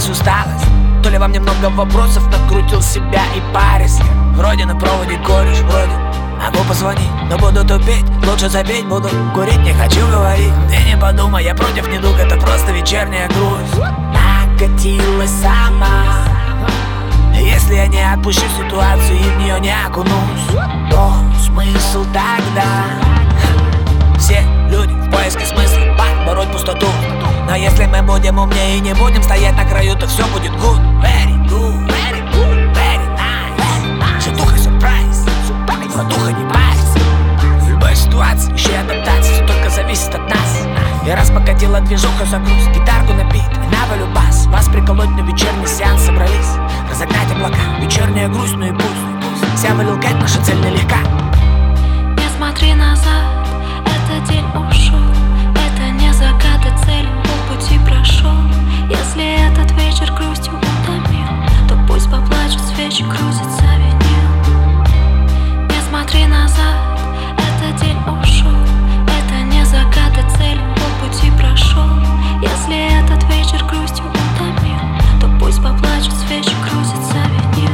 навалилась усталость, то ли во мне много вопросов, накрутил себя и парюсь. Вроде на проводе кореш, вроде могу позвонить, но буду тупеть, лучше забить, буду курить, не хочу говорить. Ты не подумай, я против недуг, это просто вечерняя грусть. Накатилась сама. Если я не отпущу ситуацию и в нее не окунусь, то смысл тогда? Все люди в поиске смысла, побороть пустоту. Но если мы будем умнее и не будем стоять на краю, то все будет good. Very good, very good, very nice. Житуха сюрприз, но духа не парится. В любой ситуации ищи адаптации, все только зависит от нас. И раз покатила движуха, загруз, гитарку на бит и на волю бас. Вас приколоть на вечерний сеанс собрались, разогнать облака, вечерняя грусть, ну и пусть. Вся валил кайф, наша цель нелегка. Не смотри назад, этот день ушел. Это не закат, и цель полпути прошел. Если этот вечер грустью утомил, то пусть поплачут свечи, крутится винил. Не смотри назад, этот день ушел. Это не закат, и цель полпути прошел. Если этот вечер грустью утомил, то пусть поплачут свечи, крутится винил.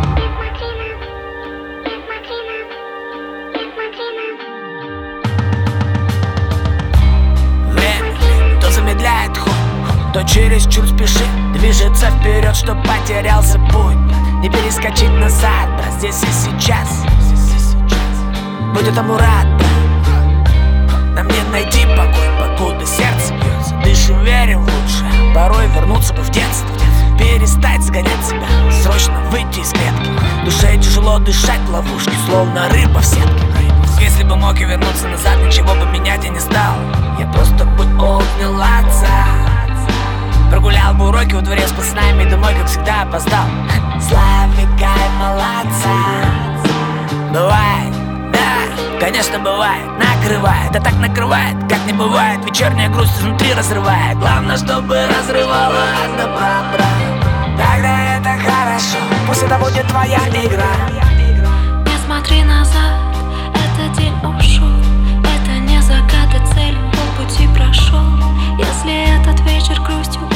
Замедляет ход, то чересчур спешит, движется вперед, чтоб потерялся путь. Не перескочить назад, брат, здесь и сейчас. Будь этому рад, брат. Нам не найти покой, покуда сердце бьется. Дышим, верим в лучшее, порой вернуться бы в детство. Перестать сгонять себя, срочно выйти из клетки. Душе тяжело дышать в ловушке, словно рыба в сетке. Если бы мог я вернуться назад, ничего бы менять я не стал. Я просто бы обнял отца, прогулял бы уроки во дворе с пацанами, домой, как всегда, опоздал. Славика и молодца. Бывает, да, конечно бывает, накрывает, да так накрывает, как не бывает. Вечерняя грусть изнутри разрывает. Главное, чтобы разрывала от добра, брат. Тогда это хорошо, пусть это будет твоя игра. Не смотри назад, этот день ушел. Это не закат, и цель полпути прошел. Если этот вечер грустью